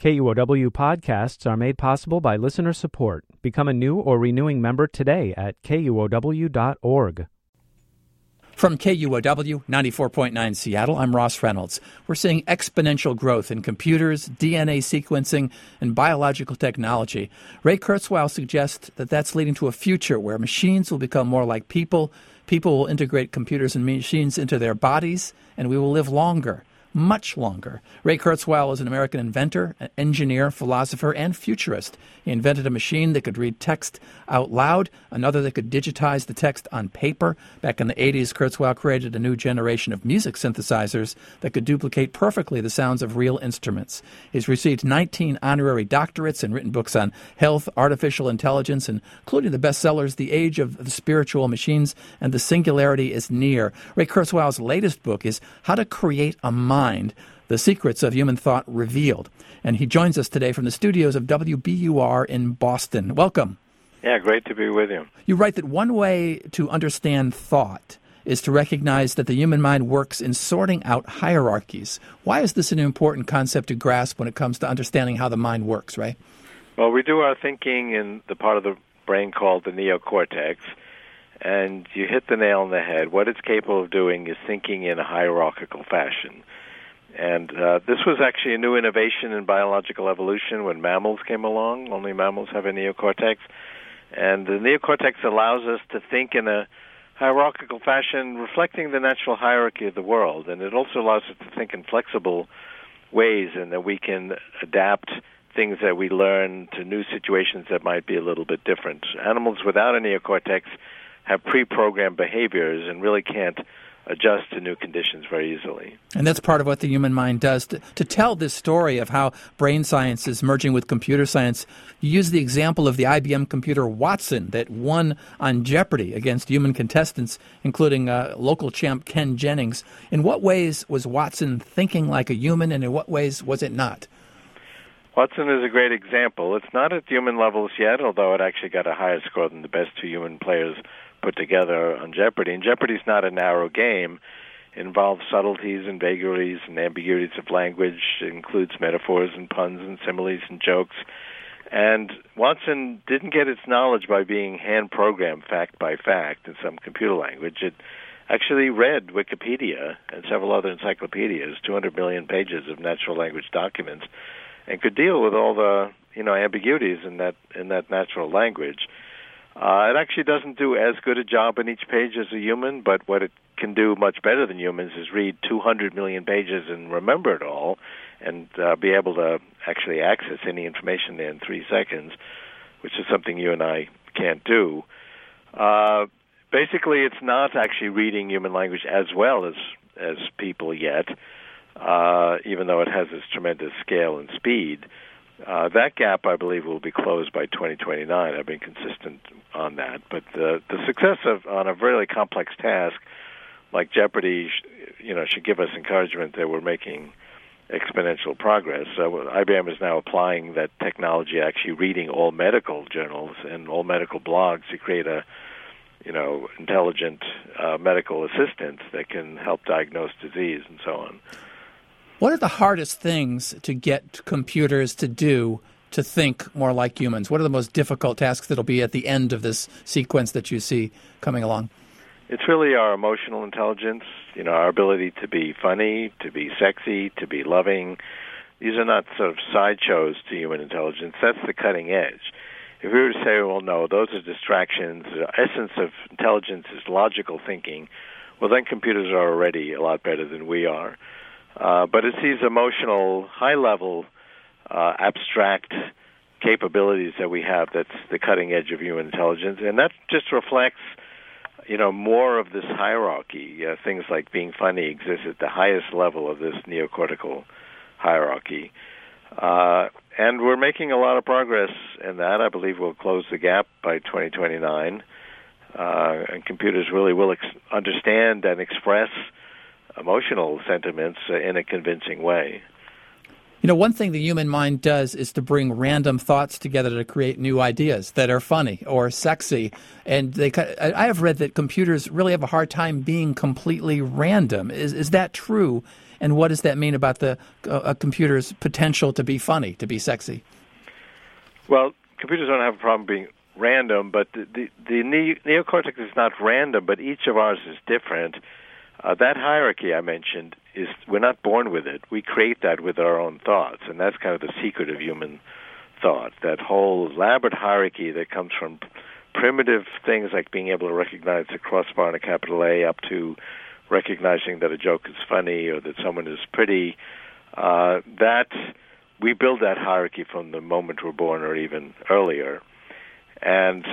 KUOW podcasts are made possible by listener support. Become a new or renewing member today at KUOW.org. From KUOW 94.9 Seattle, I'm Ross Reynolds. We're seeing exponential growth in computers, DNA sequencing, and biological technology. Ray Kurzweil suggests that that's leading to a future where machines will become more like people, people will integrate computers and machines into their bodies, and we will live longer. Much longer. Ray Kurzweil is an American inventor, an engineer, philosopher, and futurist. He invented a machine that could read text out loud, another that could digitize the text on paper. Back in the 80s, Kurzweil created a new generation of music synthesizers that could duplicate perfectly the sounds of real instruments. He's received 19 honorary doctorates and written books on health, artificial intelligence, including the bestsellers The Age of the Spiritual Machines and The Singularity is Near. Ray Kurzweil's latest book is How to Create a Mind, The Secrets of Human Thought Revealed. And he joins us today from the studios of WBUR in Boston. Welcome. Yeah, great to be with you. You write that one way to understand thought is to recognize that the human mind works in sorting out hierarchies. Why is this an important concept to grasp when it comes to understanding how the mind works, Ray? Well, we do our thinking in the part of the brain called the neocortex, and you hit the nail on the head. What it's capable of doing is thinking in a hierarchical fashion. And this was actually a new innovation in biological evolution when mammals came along. Only mammals have a neocortex. And the neocortex allows us to think in a hierarchical fashion, reflecting the natural hierarchy of the world. And it also allows us to think in flexible ways, and that we can adapt things that we learn to new situations that might be a little bit different. Animals without a neocortex have pre-programmed behaviors and really can't adjust to new conditions very easily. And that's part of what the human mind does. To tell this story of how brain science is merging with computer science, you use the example of the IBM computer Watson that won on Jeopardy against human contestants, including local champ Ken Jennings. In what ways was Watson thinking like a human, and in what ways was it not? Watson is a great example. It's not at human levels yet, although it actually got a higher score than the best two human players put together on Jeopardy. And Jeopardy's not a narrow game. It involves subtleties and vagaries and ambiguities of language. It includes metaphors and puns and similes and jokes. And Watson didn't get its knowledge by being hand-programmed fact by fact in some computer language. It actually read Wikipedia and several other encyclopedias, 200 million pages of natural language documents, and could deal with all the ambiguities in that natural language. It actually doesn't do as good a job in each page as a human, but what it can do much better than humans is read 200 million pages and remember it all, and be able to actually access any information in 3 seconds, which is something you and I can't do. Basically, it's not actually reading human language as well as people yet, even though it has this tremendous scale and speed. That gap, I believe, will be closed by 2029. I've been consistent on that. But the success on a really complex task like Jeopardy, should give us encouragement that we're making exponential progress. IBM is now applying that technology, actually reading all medical journals and all medical blogs to create a intelligent medical assistant that can help diagnose disease and so on. What are the hardest things to get computers to do to think more like humans? What are the most difficult tasks that'll be at the end of this sequence that you see coming along? It's really our emotional intelligence, our ability to be funny, to be sexy, to be loving. These are not sort of sideshows to human intelligence. That's the cutting edge. If we were to say, well, no, those are distractions, the essence of intelligence is logical thinking, well, then computers are already a lot better than we are. But it's these emotional, high-level, abstract capabilities that we have that's the cutting edge of human intelligence, and that just reflects, more of this hierarchy. Things like being funny exist at the highest level of this neocortical hierarchy. And we're making a lot of progress in that. I believe we'll close the gap by 2029, and computers really will understand and express emotional sentiments in a convincing way. One thing the human mind does is to bring random thoughts together to create new ideas that are funny or sexy. And I have read that computers really have a hard time being completely random. Is that true? and what does that mean about the a computer's potential to be funny, to be sexy? Well, computers don't have a problem being random, but the neocortex is not random, but each of ours is different. That hierarchy I mentioned is we're not born with it. We create that with our own thoughts, and that's kind of the secret of human thought, that whole elaborate hierarchy that comes from primitive things like being able to recognize a crossbar and a capital A up to recognizing that a joke is funny or that someone is pretty. That we build that hierarchy from the moment we're born or even earlier. And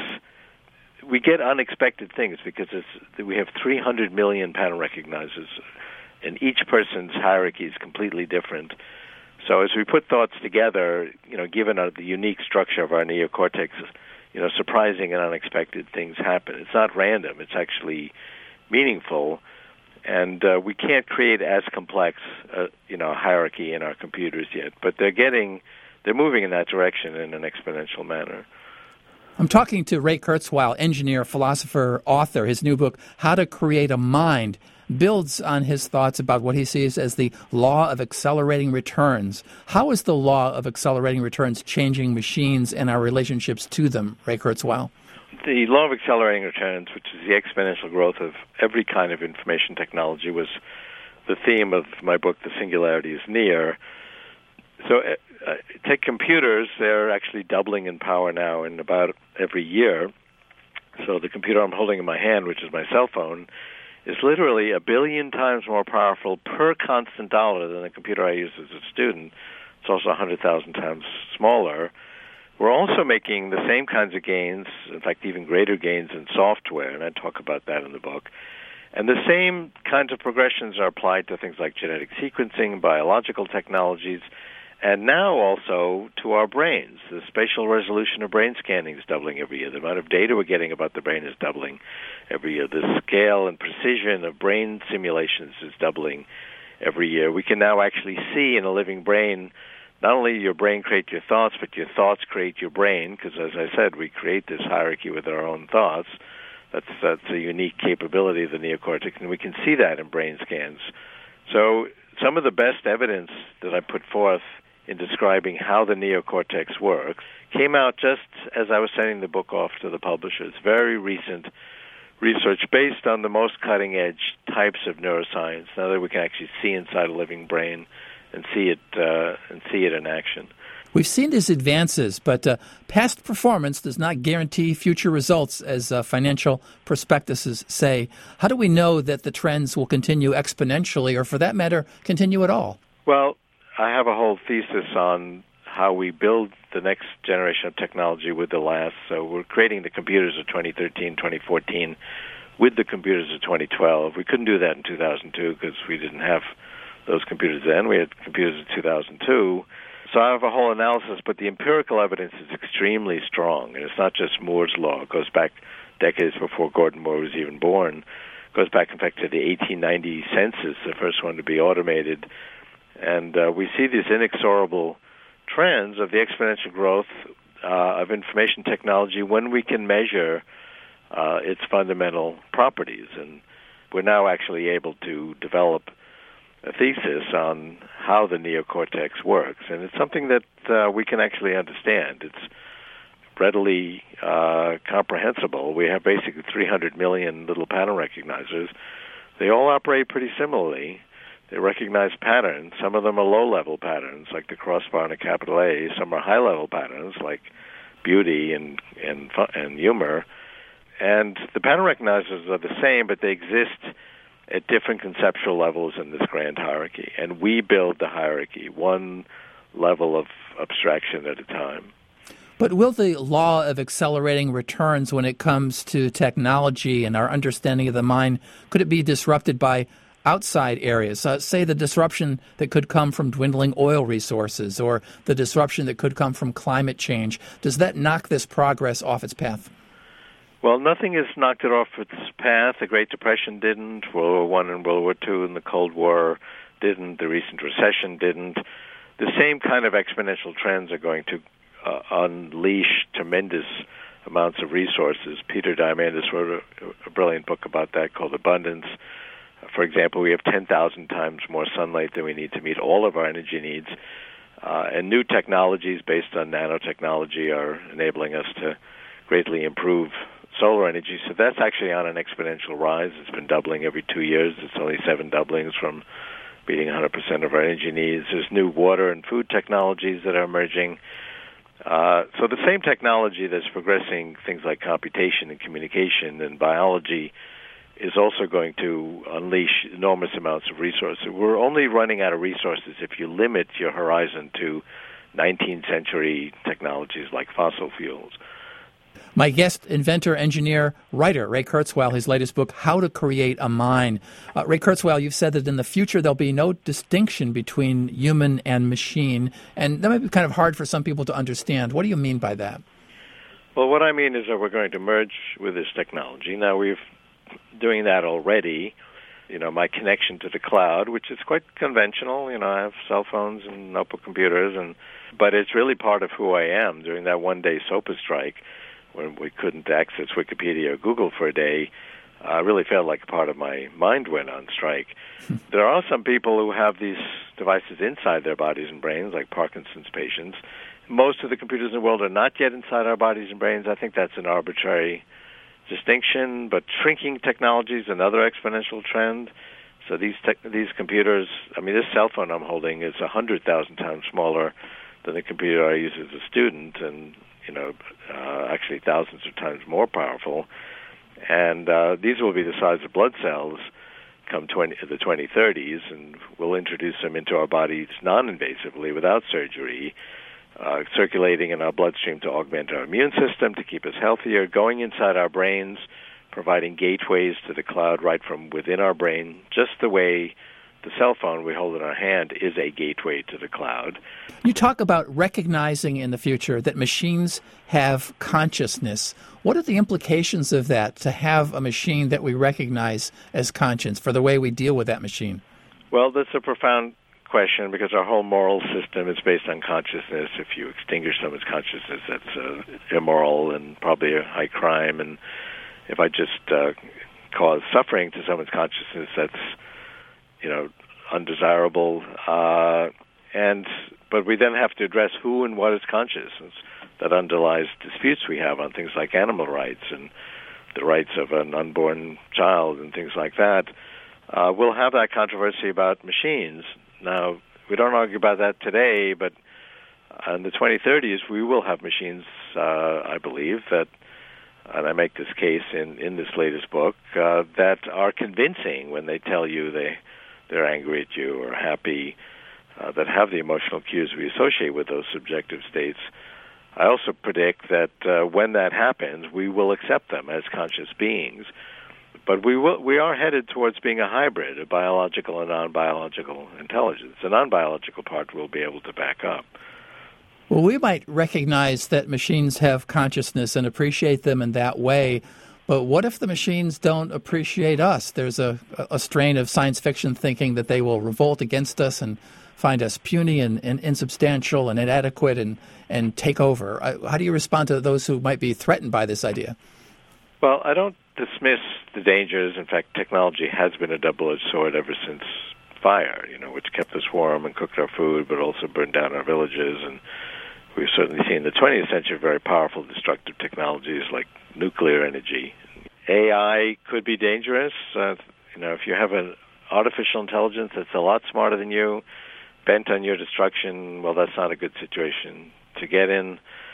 we get unexpected things because we have 300 million pattern recognizers, and each person's hierarchy is completely different. So as we put thoughts together, given the unique structure of our neocortex, surprising and unexpected things happen. It's not random. It's actually meaningful. And we can't create as complex, hierarchy in our computers yet. But they're moving in that direction in an exponential manner. I'm talking to Ray Kurzweil, engineer, philosopher, author. His new book, How to Create a Mind, builds on his thoughts about what he sees as the law of accelerating returns. How is the law of accelerating returns changing machines and our relationships to them, Ray Kurzweil? The law of accelerating returns, which is the exponential growth of every kind of information technology, was the theme of my book, The Singularity is Near. So take computers, they're actually doubling in power now in about every year. So the computer I'm holding in my hand, which is my cell phone, is literally 1 billion times more powerful per constant dollar than the computer I used as a student. It's also 100,000 times smaller. We're also making the same kinds of gains, in fact, even greater gains in software, and I talk about that in the book. And the same kinds of progressions are applied to things like genetic sequencing, biological technologies, and now also to our brains. The spatial resolution of brain scanning is doubling every year. The amount of data we're getting about the brain is doubling every year. The scale and precision of brain simulations is doubling every year. We can now actually see in a living brain not only your brain create your thoughts, but your thoughts create your brain, because as I said, we create this hierarchy with our own thoughts. That's a unique capability of the neocortex, and we can see that in brain scans. So some of the best evidence that I put forth in describing how the neocortex works came out just as I was sending the book off to the publishers. Very recent research based on the most cutting-edge types of neuroscience, now that we can actually see inside a living brain and see it in action. We've seen these advances, but past performance does not guarantee future results, as financial prospectuses say. How do we know that the trends will continue exponentially, or for that matter, continue at all? Well, I have a whole thesis on how we build the next generation of technology with the last. So we're creating the computers of 2013, 2014 with the computers of 2012. We couldn't do that in 2002 because we didn't have those computers then. We had computers in 2002. So I have a whole analysis, but the empirical evidence is extremely strong. And it's not just Moore's law. It goes back decades before Gordon Moore was even born. It goes back, in fact, to the 1890 census, the first one to be automated. And we see these inexorable trends of the exponential growth of information technology when we can measure its fundamental properties. And we're now actually able to develop a thesis on how the neocortex works. And it's something that we can actually understand. It's readily comprehensible. We have basically 300 million little pattern recognizers. They all operate pretty similarly. They recognize patterns. Some of them are low-level patterns, like the crossbar and a capital A. Some are high-level patterns, like beauty and humor. And the pattern recognizers are the same, but they exist at different conceptual levels in this grand hierarchy. And we build the hierarchy, one level of abstraction at a time. But will the law of accelerating returns when it comes to technology and our understanding of the mind, could it be disrupted by outside areas? Say the disruption that could come from dwindling oil resources or the disruption that could come from climate change. Does that knock this progress off its path? Well, nothing has knocked it off its path. The Great Depression didn't. World War I and World War II and the Cold War didn't. The recent recession didn't. The same kind of exponential trends are going to unleash tremendous amounts of resources. Peter Diamandis wrote a brilliant book about that called Abundance. For example, we have 10,000 times more sunlight than we need to meet all of our energy needs. And new technologies based on nanotechnology are enabling us to greatly improve solar energy. So that's actually on an exponential rise. It's been doubling every 2 years. It's only 7 doublings from meeting 100% of our energy needs. There's new water and food technologies that are emerging. So the same technology that's progressing things like computation and communication and biology is also going to unleash enormous amounts of resources. We're only running out of resources if you limit your horizon to 19th century technologies like fossil fuels. My guest, inventor, engineer, writer, Ray Kurzweil, his latest book, How to Create a Mind. Ray Kurzweil, you've said that in the future there'll be no distinction between human and machine, and that might be kind of hard for some people to understand. What do you mean by that? Well, what I mean is that we're going to merge with this technology. Now, we're doing that already. My connection to the cloud, which is quite conventional. I have cell phones and notebook computers, but it's really part of who I am. During that one-day SOPA strike, when we couldn't access Wikipedia or Google for a day, I really felt like part of my mind went on strike. There are some people who have these devices inside their bodies and brains, like Parkinson's patients. Most of the computers in the world are not yet inside our bodies and brains. I think that's an arbitrary distinction, but shrinking technology is another exponential trend. So these computers, this cell phone I'm holding is 100,000 times smaller than the computer I use as a student, and actually thousands of times more powerful. And these will be the size of blood cells come the 2030s, and we'll introduce them into our bodies non-invasively without surgery, circulating in our bloodstream to augment our immune system, to keep us healthier, going inside our brains, providing gateways to the cloud right from within our brain, just the way the cell phone we hold in our hand is a gateway to the cloud. You talk about recognizing in the future that machines have consciousness. What are the implications of that, to have a machine that we recognize as conscious, for the way we deal with that machine? Well, that's a profound question, because our whole moral system is based on consciousness. If you extinguish someone's consciousness, that's immoral and probably a high crime. And if I just cause suffering to someone's consciousness, that's undesirable. But we then have to address who and what is consciousness. That underlies disputes we have on things like animal rights and the rights of an unborn child and things like that. We'll have that controversy about machines. Now, we don't argue about that today, but in the 2030s, we will have machines, I believe, that, and I make this case in this latest book, that are convincing when they tell you they're angry at you or happy, that have the emotional cues we associate with those subjective states. I also predict that when that happens, we will accept them as conscious beings. But we are headed towards being a hybrid, a biological and non-biological intelligence. The non-biological part we'll be able to back up. Well, we might recognize that machines have consciousness and appreciate them in that way. But what if the machines don't appreciate us? There's a strain of science fiction thinking that they will revolt against us and find us puny and insubstantial and inadequate and take over. How do you respond to those who might be threatened by this idea? Well, I don't dismiss the dangers. In fact, technology has been a double-edged sword ever since fire, which kept us warm and cooked our food, but also burned down our villages. And we've certainly seen in the 20th century very powerful destructive technologies like nuclear energy. AI could be dangerous. If you have an artificial intelligence that's a lot smarter than you, bent on your destruction, well, that's not a good situation to get in.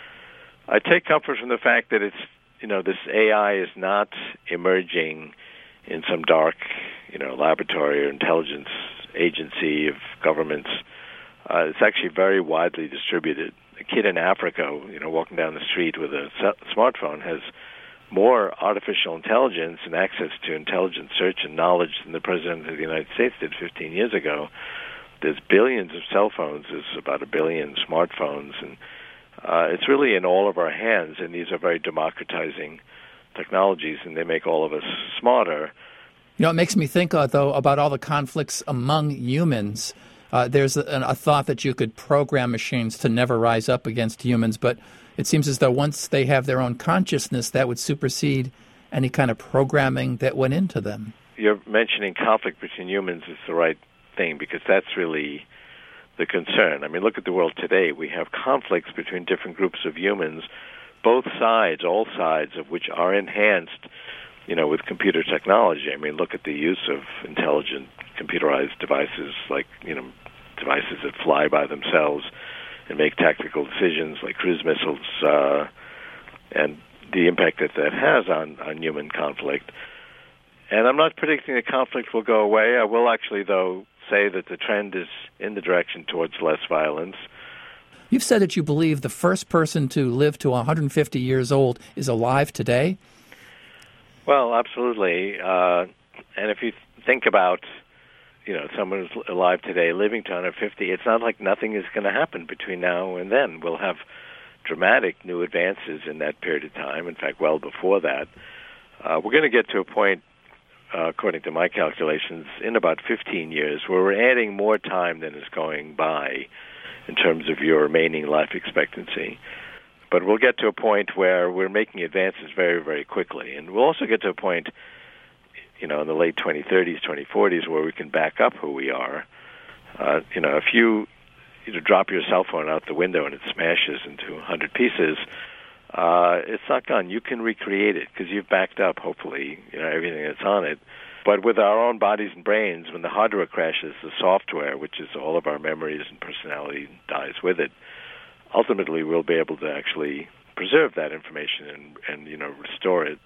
I take comfort from the fact that this AI is not emerging in some dark, laboratory or intelligence agency of governments. It's actually very widely distributed. A kid in Africa, walking down the street with a smartphone has more artificial intelligence and access to intelligent search and knowledge than the President of the United States did 15 years ago. There's billions of cell phones. There's about 1 billion smartphones. And it's really in all of our hands, and these are very democratizing technologies, and they make all of us smarter. It makes me think, though, about all the conflicts among humans. There's a thought that you could program machines to never rise up against humans, but it seems as though once they have their own consciousness, that would supersede any kind of programming that went into them. you're mentioning conflict between humans is the right thing, because that's really the concern. I mean, look at the world today. We have conflicts between different groups of humans, both sides, all sides of which are enhanced, with computer technology. I mean, look at the use of intelligent computerized devices like, devices that fly by themselves and make tactical decisions like cruise missiles, and the impact that has on human conflict. And I'm not predicting that conflict will go away. I will actually, though, say that the trend is in the direction towards less violence. You've said that you believe the first person to live to 150 years old is alive today? Well, absolutely. And if you think about, someone who's alive today living to 150, it's not like nothing is going to happen between now and then. We'll have dramatic new advances in that period of time. In fact, well before that. We're going to get to a point, according to my calculations, in about 15 years, where we're adding more time than is going by in terms of your remaining life expectancy. But we'll get to a point where we're making advances very, very quickly. And we'll also get to a point, in the late 2030s, 2040s, where we can back up who we are. If you drop your cell phone out the window and it smashes into 100 pieces, it's not gone. You can recreate it because you've backed up, hopefully, everything that's on it. But with our own bodies and brains, when the hardware crashes, the software, which is all of our memories and personality, dies with it. Ultimately, we'll be able to actually preserve that information and restore it.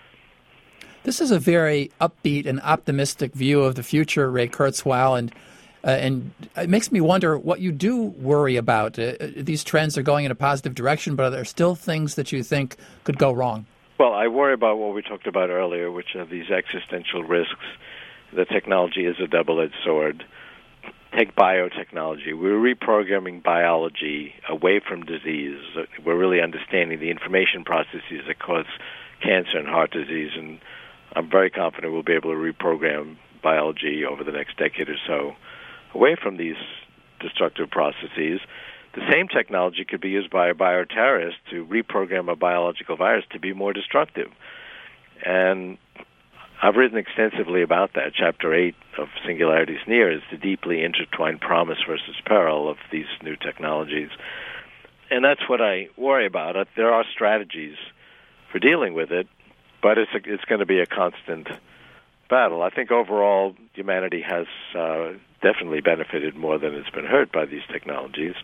This is a very upbeat and optimistic view of the future, Ray Kurzweil, and it makes me wonder what you do worry about. These trends are going in a positive direction, but are there still things that you think could go wrong? Well, I worry about what we talked about earlier, which are these existential risks. The technology is a double-edged sword. Take biotechnology. We're reprogramming biology away from disease. We're really understanding the information processes that cause cancer and heart disease, and I'm very confident we'll be able to reprogram biology over the next decade or so away from these destructive processes. The same technology could be used by a bioterrorist to reprogram a biological virus to be more destructive. And I've written extensively about that. Chapter 8 of Singularities Near is the deeply intertwined promise versus peril of these new technologies. And that's what I worry about. There are strategies for dealing with it, but it's going to be a constant battle. I think overall humanity has definitely benefited more than it's been hurt by these technologies.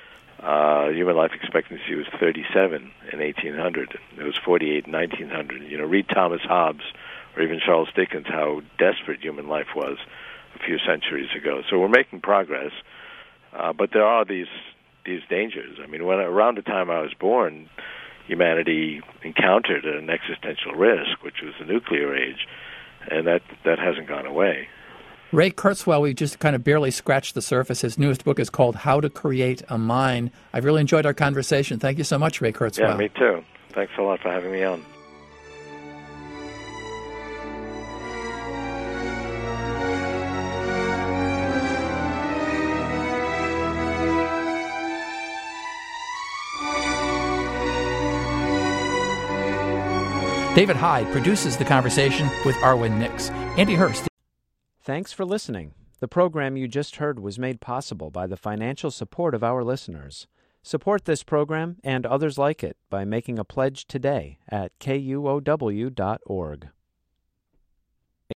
Human life expectancy was 37 in 1800. It was 48 in 1900. Read Thomas Hobbes or even Charles Dickens, how desperate human life was a few centuries ago. So we're making progress, but there are these dangers. I mean, around the time I was born, humanity encountered an existential risk, which was the nuclear age, and that hasn't gone away. Ray Kurzweil, we just kind of barely scratched the surface. His newest book is called How to Create a Mind. I've really enjoyed our conversation. Thank you so much, Ray Kurzweil. Yeah, me too. Thanks a lot for having me on. David Hyde produces the conversation with Arwen Nix. Andy Hurst. Thanks for listening. The program you just heard was made possible by the financial support of our listeners. Support this program and others like it by making a pledge today at kuow.org.